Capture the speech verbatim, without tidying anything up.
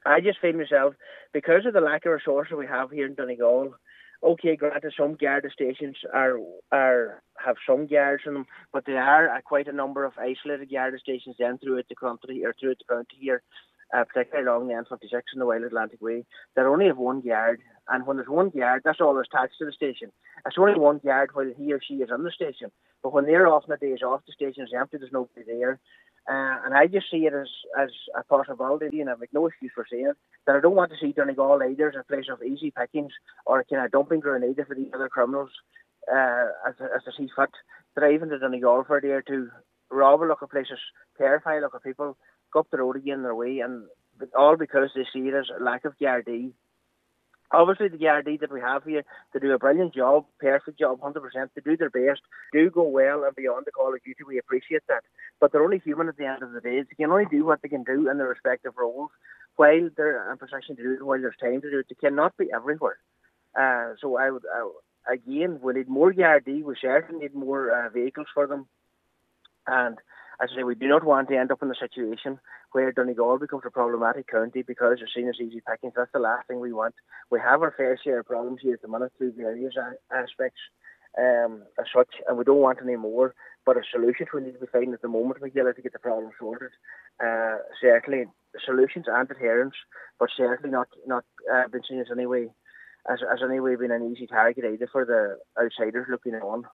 I just feel myself, because of the lack of resources we have here in Donegal, okay, granted, some Garda stations are are have some guards in them, but there are uh, quite a number of isolated Garda stations then throughout the country, or throughout the county here, uh, particularly along the N fifty-six and the Wild Atlantic Way, that only have one guard. And when there's one guard, that's all that's attached to the station. It's only one guard while he or she is on the station. But when they're off on the days off, the station is empty, there's nobody there. Uh, and I just see it as, as a possibility, and I make no excuse for saying it, that I don't want to see Donegal either as a place of easy pickings or a kind of dumping ground either for the other criminals, uh, as, as they see fit, drive into Donegal for a day or two, rob a lot of places, terrify a lot of people, go up the road again their way, and all because they see it as a lack of Gardaí. Obviously, the Gardaí that we have here, they do a brilliant job, perfect job, one hundred percent. They do their best, do go well and beyond the call of duty. We appreciate that. But they're only human at the end of the day. They can only do what they can do in their respective roles while they're in position to do it, while there's time to do it. They cannot be everywhere. Uh, so, I would, I, again, we need more Gardaí. We certainly need more uh, vehicles for them. And as I say, we do not want to end up in a situation where Donegal becomes a problematic county because it's seen as easy pickings. That's the last thing we want. We have our fair share of problems here at the minute through various aspects um, as such, and we don't want any more. But a solution we need to be finding at the moment, McGill, to get the problem sorted. Uh, certainly solutions and adherence, but certainly not not uh, been seen as any way as, as any way being an easy target either for the outsiders looking on.